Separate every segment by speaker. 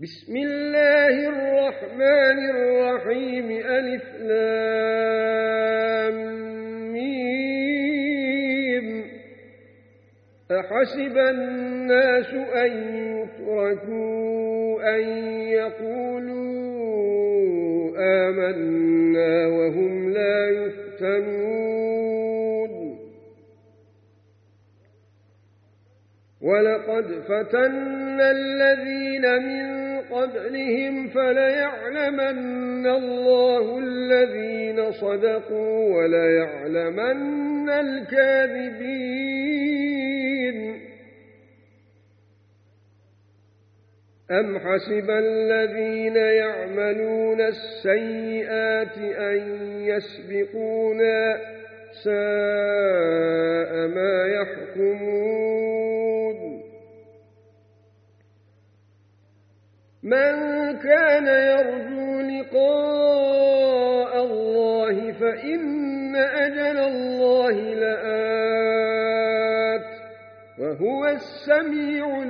Speaker 1: بسم الله الرحمن الرحيم ألف لام ميم أحسب الناس أن يتركوا أن يقولوا آمنا وهم لا يفتنون ولقد فتنا الذين من قبلهم فليعلمن الله الذين صدقوا وليعلمن الكاذبين أم حسب الذين يعملون السيئات أن يسبقونا ساء ما يحكمون من كان يرجو لقاء الله فإن أجل الله لآت وهو السميع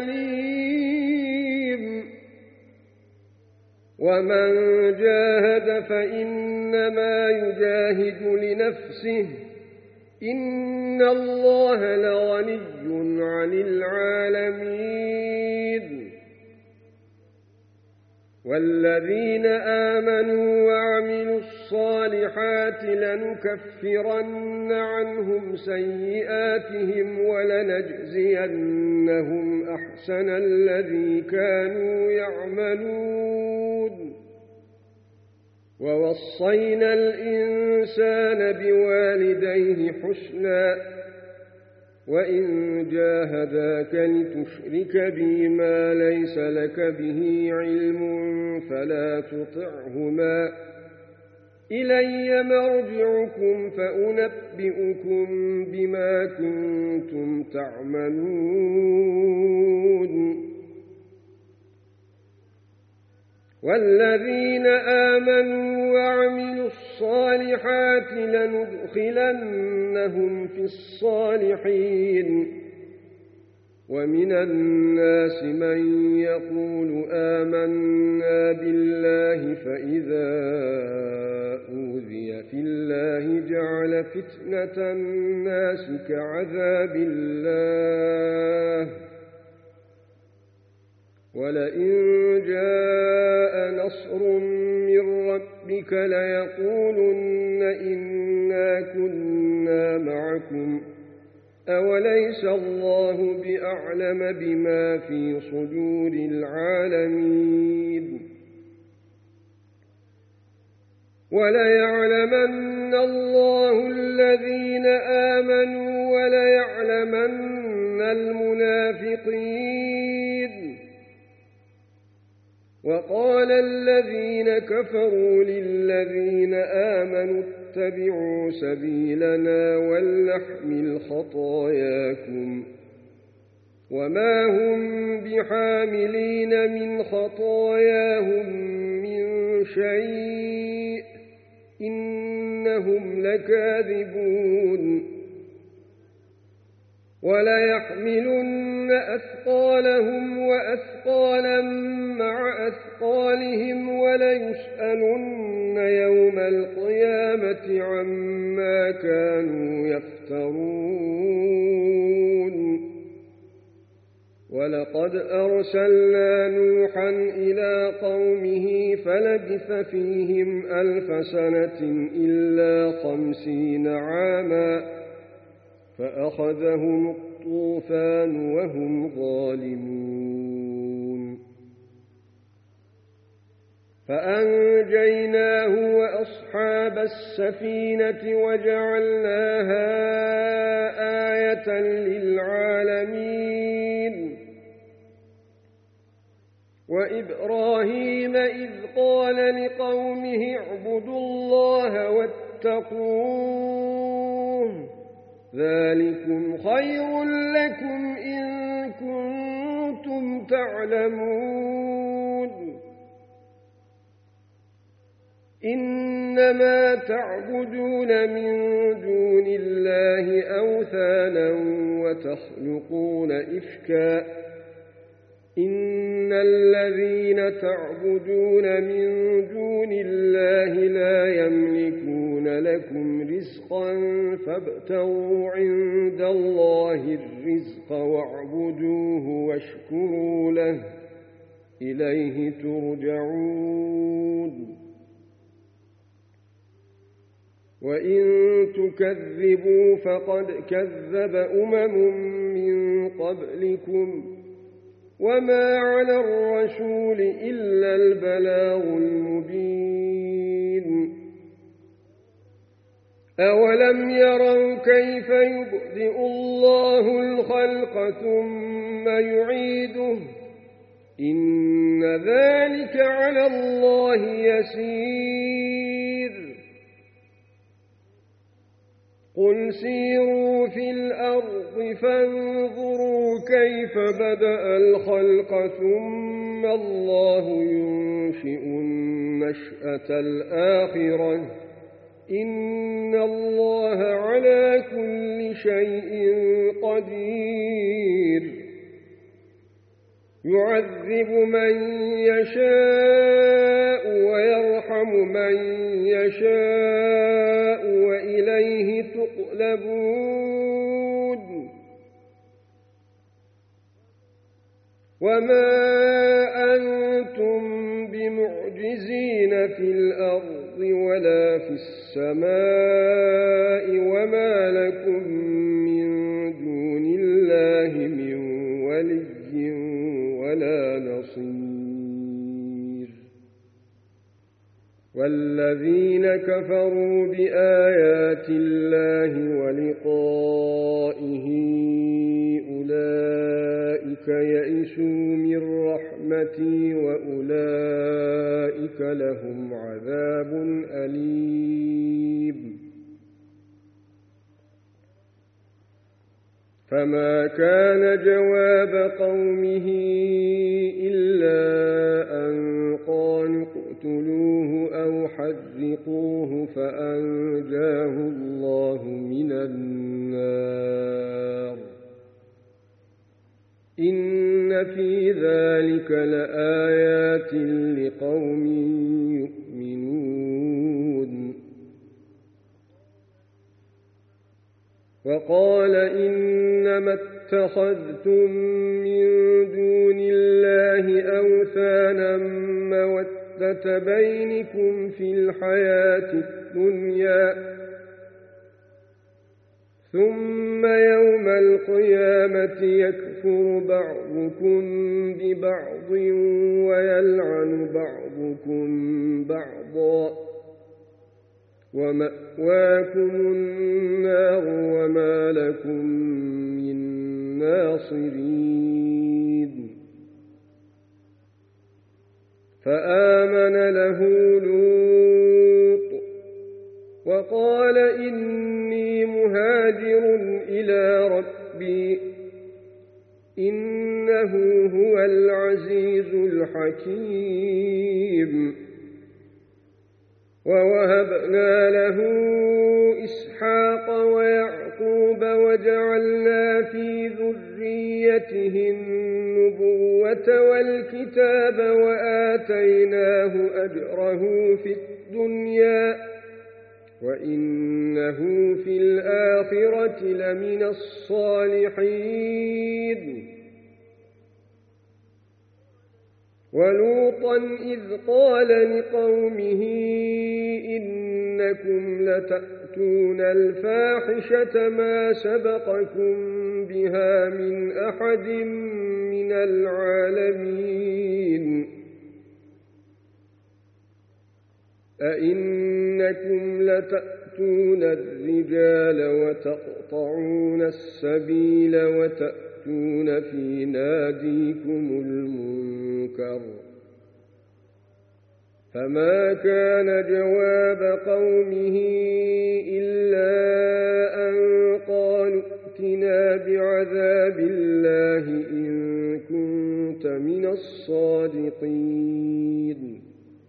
Speaker 1: العليم ومن جاهد فإنما يجاهد لنفسه إن الله لغني عن العالمين والذين آمنوا وعملوا الصالحات لنكفرن عنهم سيئاتهم ولنجزينهم أحسن الذي كانوا يعملون ووصينا الإنسان بوالديه حسنا وإن جاهداك لتشرك بي ما ليس لك به علم فلا تطعهما إلي مرجعكم فأنبئكم بما كنتم تعملون والذين آمنوا وعملوا الصالحات لندخلنهم في الصالحين ومن الناس من يقول آمنا بالله فإذا أوذي في الله جعل فتنة الناس كعذاب الله ولئن جاء نصر من ربك ليقولن إنا كنا معكم أوليس الله بأعلم بما في صدور العالمين وليعلمن الله الذين آمنوا وليعلمن المنافقين وقال الذين كفروا للذين آمنوا اتبعوا سبيلنا ولنحمل خطاياكم وما هم بحاملين من خطاياهم من شيء إنهم لكاذبون وليحملن أثقالهم وأثقالا مع أثقالهم وليسألن يوم القيامة عما كانوا يفترون ولقد أرسلنا نوحا إلى قومه فلبث فيهم 1000 سنة إلا 50 عاما فأخذهم الطوفان وهم ظالمون فأنجيناه وأصحاب السفينة وجعلناها آية للعالمين وإبراهيم إذ قال لقومه اعبدوا الله واتقوه ذلكم خير لكم إن كنتم تعلمون إنما تعبدون من دون الله أوثانا وتخلقون إفكا إن الذين تعبدون من دون الله لا يملكون لكم رزقا فابتغوا عند الله الرزق واعبدوه واشكروا له إليه ترجعون وإن تكذبوا فقد كذب من قبلكم وما على الرسول إلا البلاغ المبين أولم يروا كيف يبدئ الله الخلق ثم يعيده إن ذلك على الله يسير قل سيروا في الأرض فانظروا كيف بدأ الخلق ثم الله ينشئ النشأة الآخرة إن الله على كل شيء قدير يعذب من يشاء ويرحم من يشاء وإليه تقلبون وما أنتم بمعجزين في الأرض ولا في السماء وما لكم من دون الله من ولي ولا نصير والذين كفروا بآيات الله ولقائه أولئك يئسوا من رحمتي وأولئك لهم عذاب أليم فما كان جواب قومه إلا أن قالوا اقتلوه أو حرقوه فأنجاه الله من النار إن في ذلك لآيات لقوم يؤمنون وقال إنما اتخذتم من دون الله أوثانا مودة بينكم في الحياة الدنيا ثم يوم القيامة يكفر بعضكم ببعض ويلعن بعضكم بعضا ومأواكم النار وما لكم من ناصرين فآمن له لوط وقال إني مهاجر إلى ربي إنه هو العزيز الحكيم ووهبنا له إسحاق ويعقوب وجعلنا في ذريته النبوة والكتاب وآتيناه أجره في الدنيا وإنه في الآخرة لمن الصالحين ولوطا إذ قال لقومه إنكم لتأتون الفاحشة ما سبقكم بها من أحد من العالمين أئنكم لتأتون الرجال وتقطعون السبيل وتأتون في ناديكم المنكر فما كان جواب قومه إلا أن قالوا ائتنا بعذاب الله إن كنت من الصادقين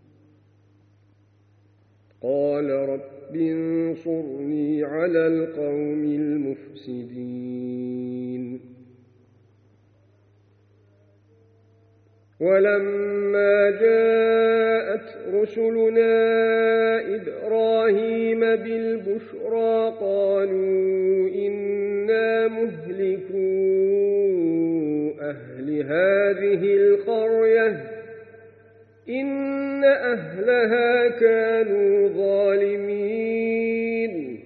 Speaker 1: قال رب انصرني على القوم المفسدين ولما جاءت رسلنا إبراهيم بالبشرى قالوا إنا مهلكو أهل هذه القرية إن أهلها كانوا ظالمين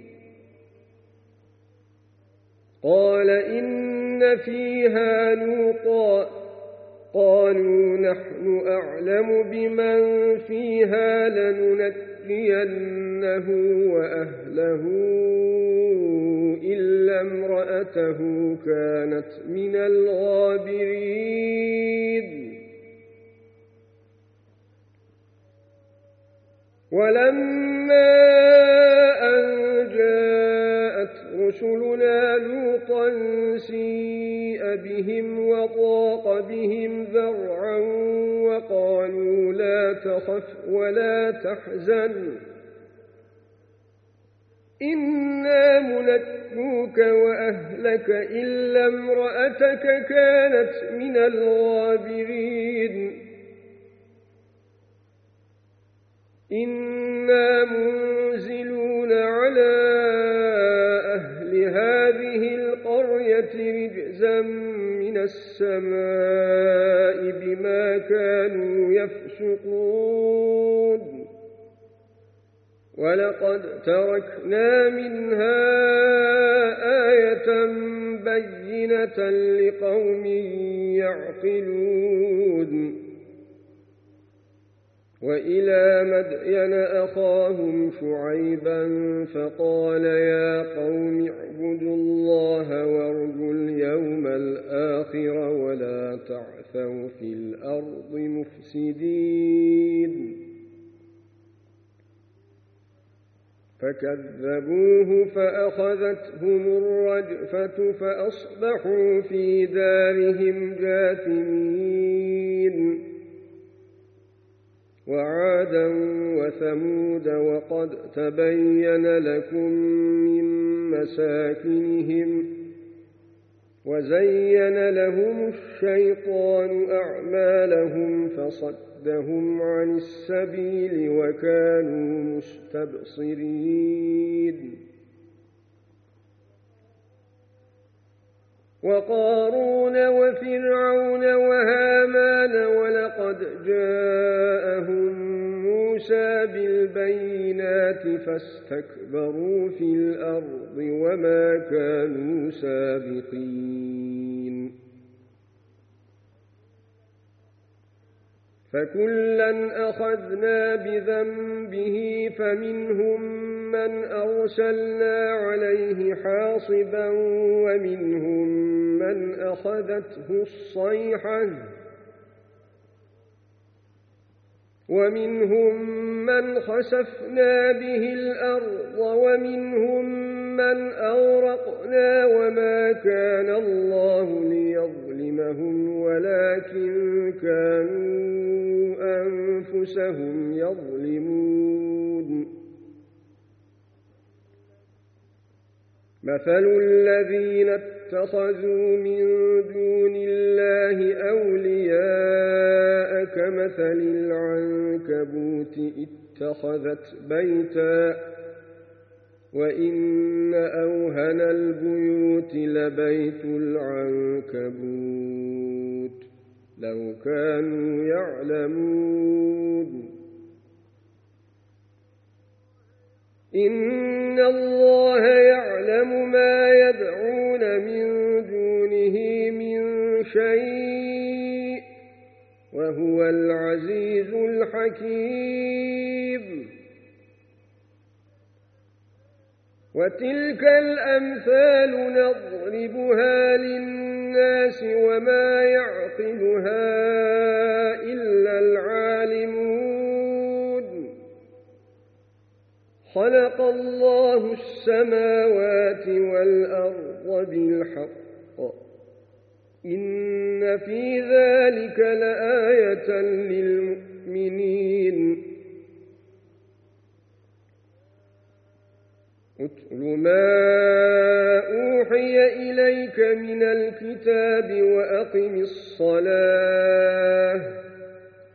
Speaker 1: قال إن فيها لوطا قالوا نحن أعلم بمن فيها لننجينه وأهله إلا امرأته كانت من الغابرين ولما أن جاءت رسلنا لوطا سيء بهم وضاق بهم ذرعا وقالوا لا تخف ولا تحزن إنا منجوك وأهلك إلا امرأتك كانت من الغابرين إنا منزلون على أهل هذه القرية رجزا من السماء بما كانوا يفسقون ولقد تركنا منها آية بينة لقوم يعقلون وإلى مدين أخاهم شعيبا فقال يا قوم اعبدوا الله وارجوا اليوم الآخر ولا تعثوا في الأرض مفسدين فكذبوه فأخذتهم الرجفة فأصبحوا في دارهم جاثمين وعادا وثمود وقد تبين لكم من مساكنهم وزين لهم الشيطان أعمالهم فصدهم عن السبيل وكانوا مستبصرين وقارون وفرعون وهامان ولقد جاءهم موسى بالبينات فاستكبروا في الأرض وما كانوا سابقين فكلا أخذنا بذنبه فمنهم من أرسلنا عليه حاصبا ومنهم من أخذته الصيحة ومنهم من خسفنا به الأرض ومنهم من أغرقنا وما كان الله ليظلمهم ولكن كانوا أنفسهم يظلمون مثل الذين اتخذوا من دون الله أولياء كمثل العنكبوت اتخذت بيتا وإن أوهن البيوت لبيت العنكبوت لو كانوا يعلمون إن الله يعلم ما يدعون من دونه من شيء وهو العزيز الحكيم وتلك الأمثال نضربها للناس وما يعقلها إلا العالمون خلق الله السماوات والأرض بالحق إن في ذلك لآية للمؤمنين اتل ما أوحي إليك من الكتاب وأقم الصلاة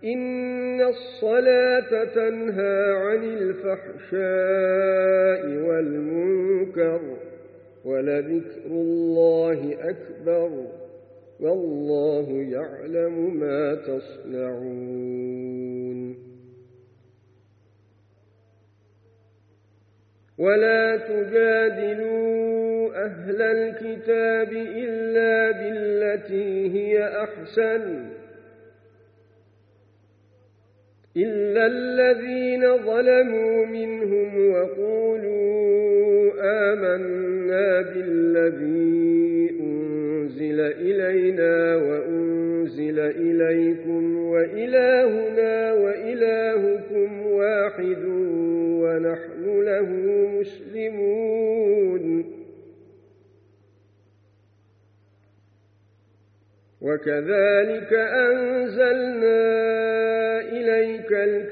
Speaker 1: إن الصلاة تنهى عن الفحشاء والمنكر ولذكر الله أكبر والله يعلم ما تصنعون ولا تجادلوا أهل الكتاب إلا بالتي هي أحسن إلا الذين ظلموا منهم وقولوا آمنا بالذي أنزل إلينا وأنزل إليكم وإلهنا وإلهكم واحد ونحن له مسلمون وكذلك أنزلنا إليك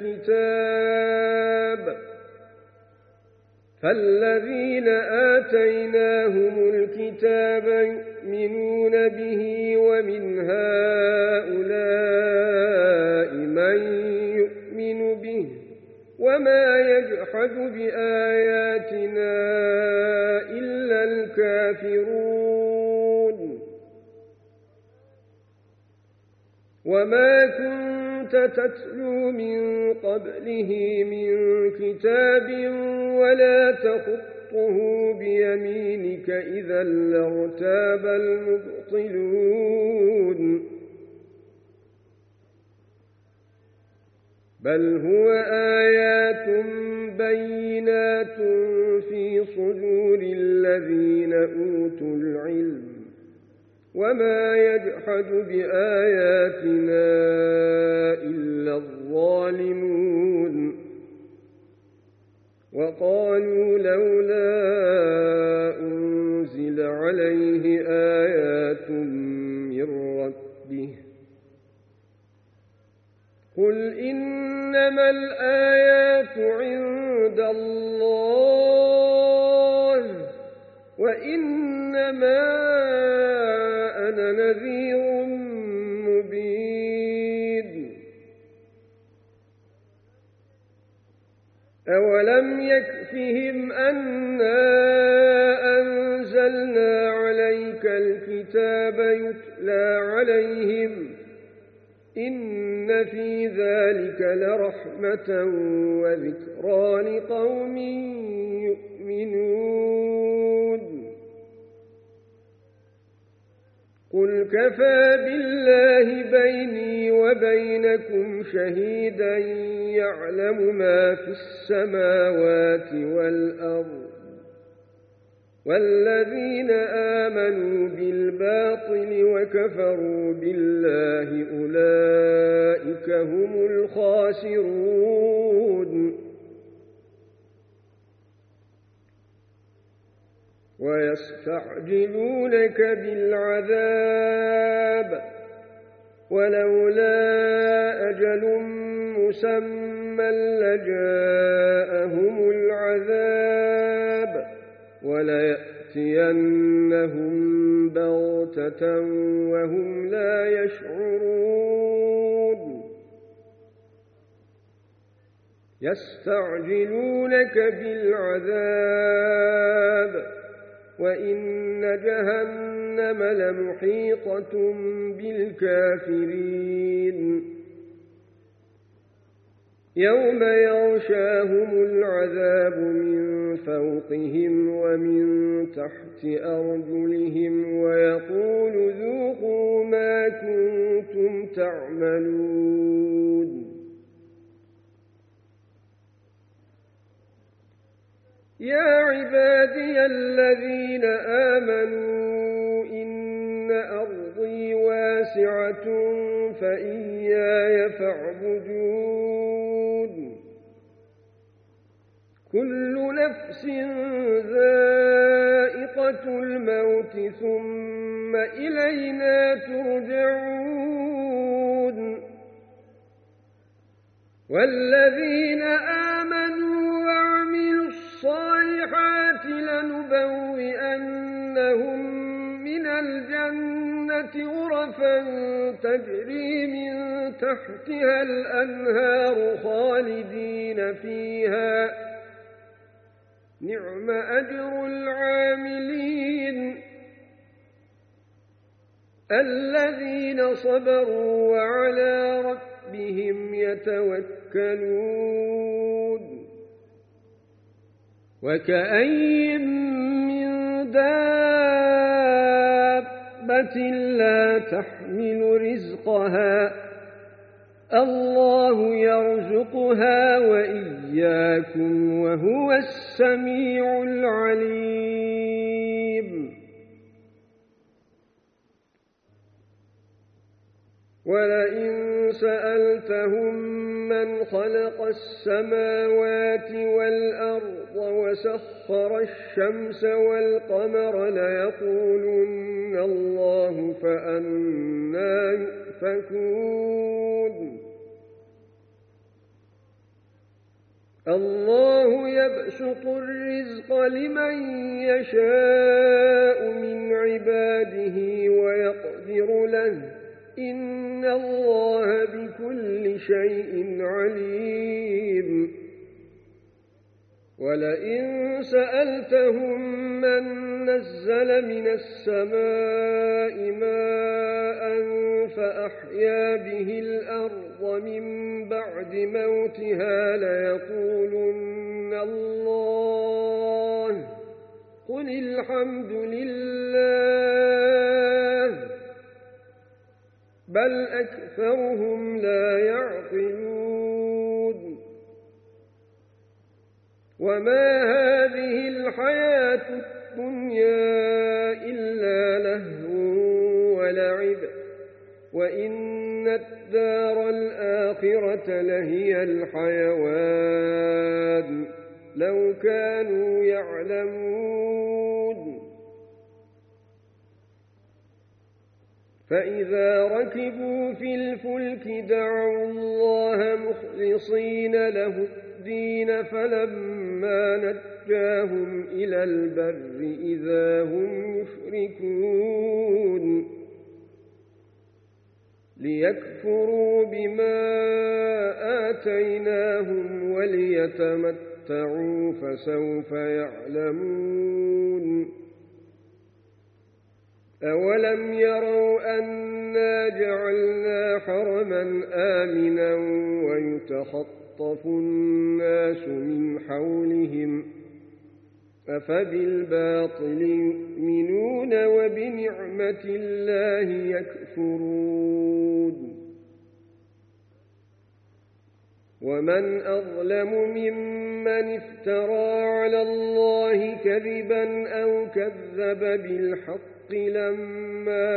Speaker 1: الكتاب فالذين آتيناهم الكتاب يؤمنون به ومن هؤلاء من يؤمن به وما يجحد بآياتنا إلا الكافرون وما كنت تتلو من قبله من كتاب ولا تخطه بيمينك إذا لارتاب المبطلون بل هو آيات بينات في صدور الذين أوتوا العلم وما يجحد بآياتنا إلا الظالمون وقالوا لولا أنزل عليه آيات من ربه قل إنما الآيات عند الله وإنما أنا نذير مبين أولم يكفهم أنا أنزلنا عليك الكتاب يتلى عليهم إن في ذلك لرحمة وذكرى لقوم يؤمنون قل كفى بالله بيني وبينكم شهيدا يعلم ما في السماوات والأرض والذين آمنوا بالباطل وكفروا بالله أولئك هم الخاسرون ويستعجلونك بالعذاب ولولا أجل مسمى لجاءهم العذاب وليأتينهم بغتة وهم لا يشعرون يستعجلونك بالعذاب وإن جهنم لمحيطة بالكافرين يوم يغشاهم العذاب من فوقهم ومن تحت أرجلهم ويقول ذوقوا ما كنتم تعملون يا عبادي الذين آمنوا إن أرضي واسعة فإياي فاعبدون كل نفس ذائقة الموت ثم إلينا ترجعون والذين آمنوا وعملوا الصالحات لنبوئنهم من الجنة غرفا تجري من تحتها الأنهار خالدين فيها نعم أجر العاملين الذين صبروا وعلى ربهم يتوكلون وكأين من دابة لا تحمل رزقها الله يرزقها وإياكم وهو السميع العليم ولئن سألتهم من خلق السماوات والأرض وسخر الشمس والقمر ليقولن الله فأنى يؤفكون الله يبسط الرزق لمن يشاء من عباده ويقدر له إن الله بكل شيء عليم ولئن سألتهم من نزل من السماء ماء فأحيا به الأرض من بعد موتها ليقولن الله قل الحمد لله بل أكثرهم لا يعقلون وما هذه الحياة الدنيا إلا لهو ولعب وإن الدار الآخرة لهي الحيوان لو كانوا يعلمون فإذا ركبوا في الفلك دعوا الله مخلصين له الدين فلما نجاهم إلى البر إذا هم يشركون ليكفروا بما آتيناهم وليتمتعوا فسوف يعلمون أولم يروا أنا جعلنا حرما آمنا ويتخطف الناس من حولهم أفبالباطل يؤمنون وبنعمة الله يكفرون ومن أظلم ممن افترى على الله كذبا أو كذب بالحق لما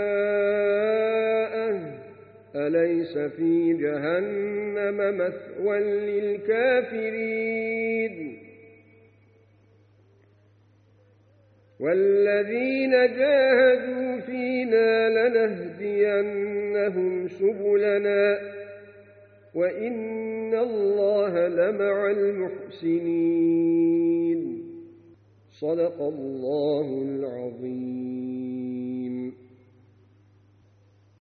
Speaker 1: جاءه أليس في جهنم مثوى للكافرين والذين جاهدوا فينا لنهدينهم سبلنا وإن الله لمع المحسنين صدق الله العظيم